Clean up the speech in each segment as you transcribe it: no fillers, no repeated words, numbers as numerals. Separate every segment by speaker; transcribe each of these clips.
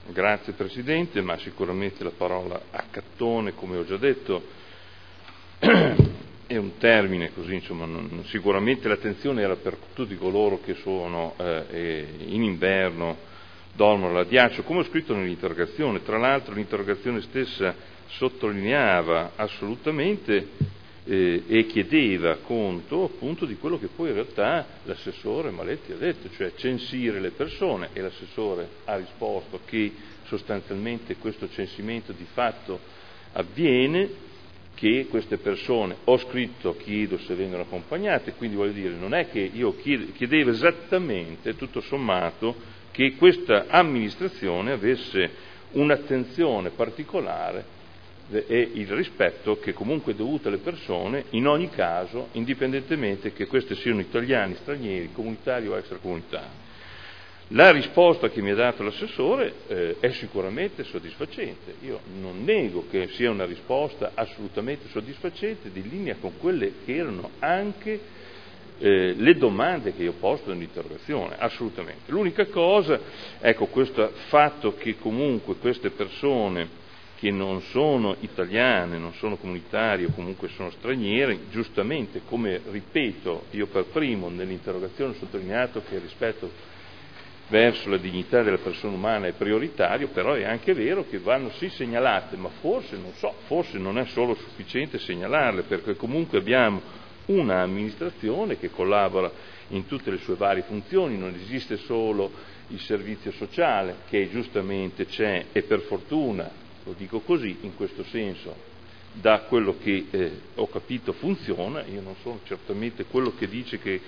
Speaker 1: Grazie Presidente, ma sicuramente la parola accattone, come ho già detto, è un termine così, insomma, sicuramente l'attenzione era per tutti coloro che sono in inverno, dormono all'addiaccio, come ho scritto nell'interrogazione. Tra l'altro l'interrogazione stessa sottolineava assolutamente e chiedeva conto appunto di quello che poi in realtà l'assessore Maletti ha detto, cioè censire le persone, e l'assessore ha risposto che sostanzialmente questo censimento di fatto avviene, che queste persone, ho scritto, chiedo se vengono accompagnate, quindi voglio dire, non è che io chiedevo esattamente, tutto sommato, che questa amministrazione avesse un'attenzione particolare e il rispetto che comunque è dovuto alle persone, in ogni caso, indipendentemente che queste siano italiani, stranieri, comunitari o extracomunitari. La risposta che mi ha dato l'assessore è sicuramente soddisfacente. Io non nego che sia una risposta assolutamente soddisfacente, di linea con quelle che erano anche le domande che io ho posto nell'interrogazione, assolutamente. L'unica cosa, ecco, questo fatto che comunque queste persone che non sono italiane, non sono comunitarie o comunque sono straniere, giustamente, come ripeto, io per primo nell'interrogazione ho sottolineato che il rispetto verso la dignità della persona umana è prioritario, però è anche vero che vanno sì segnalate, ma forse, non so, forse non è solo sufficiente segnalarle, perché comunque abbiamo una amministrazione che collabora in tutte le sue varie funzioni, non esiste solo il servizio sociale che giustamente c'è e per fortuna, lo dico così, in questo senso, da quello che ho capito funziona. Io non sono certamente quello che dice che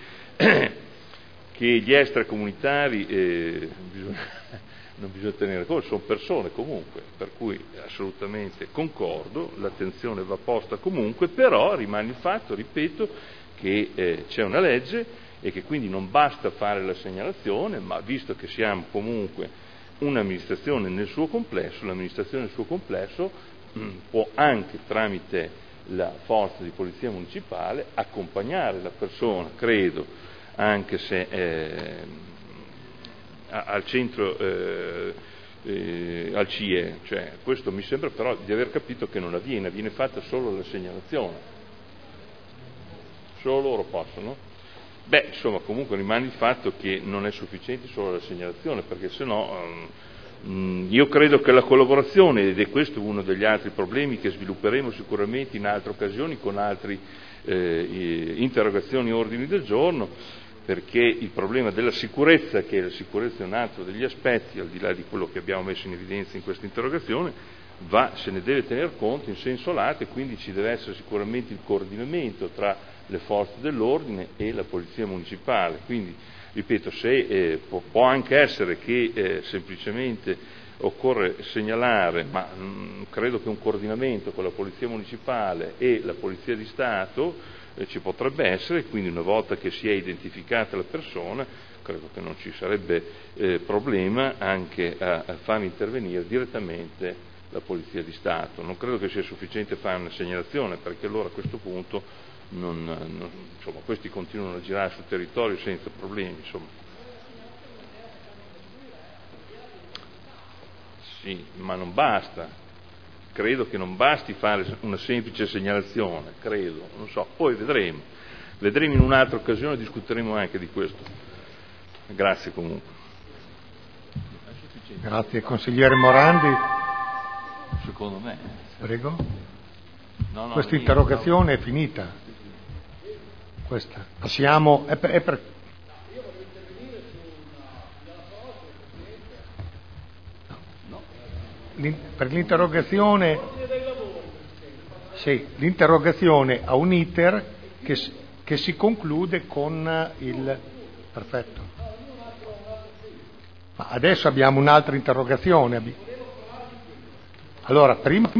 Speaker 1: gli extracomunitari non bisogna tenere conto, sono persone comunque, per cui assolutamente concordo, l'attenzione va posta comunque, però rimane il fatto, ripeto, che c'è una legge e che quindi non basta fare la segnalazione, ma visto che siamo comunque un'amministrazione nel suo complesso, l'amministrazione nel suo complesso può anche tramite la forza di polizia municipale accompagnare la persona, credo, anche se al centro, al CIE, cioè questo mi sembra però di aver capito che non avviene, viene fatta solo la segnalazione, solo loro possono. Beh, insomma, comunque rimane il fatto che non è sufficiente solo la segnalazione, perché sennò io credo che la collaborazione, ed è questo uno degli altri problemi che svilupperemo sicuramente in altre occasioni con altre interrogazioni e ordini del giorno, perché il problema della sicurezza, che la sicurezza è un altro degli aspetti, al di là di quello che abbiamo messo in evidenza in questa interrogazione, se ne deve tener conto in senso lato, e quindi ci deve essere sicuramente il coordinamento tra le forze dell'ordine e la polizia municipale. Quindi, ripeto, se può anche essere che semplicemente occorre segnalare, ma credo che un coordinamento con la polizia municipale e la polizia di Stato ci potrebbe essere, quindi una volta che si è identificata la persona credo che non ci sarebbe problema anche a far intervenire direttamente la polizia di Stato. Non credo che sia sufficiente fare una segnalazione, perché allora a questo punto insomma, questi continuano a girare sul territorio senza problemi, insomma. Sì, ma non basta, credo che non basti fare una semplice segnalazione, credo, non so, poi vedremo in un'altra occasione, discuteremo anche di questo. Grazie comunque.
Speaker 2: Grazie consigliere Morandi.
Speaker 1: Secondo me.
Speaker 2: Prego.
Speaker 1: No,
Speaker 2: questa interrogazione è finita. Questa. Passiamo. È per... Per l'interrogazione. Sì, l'interrogazione ha un iter che si conclude con il. Perfetto. Ma adesso abbiamo un'altra interrogazione. Allora, prima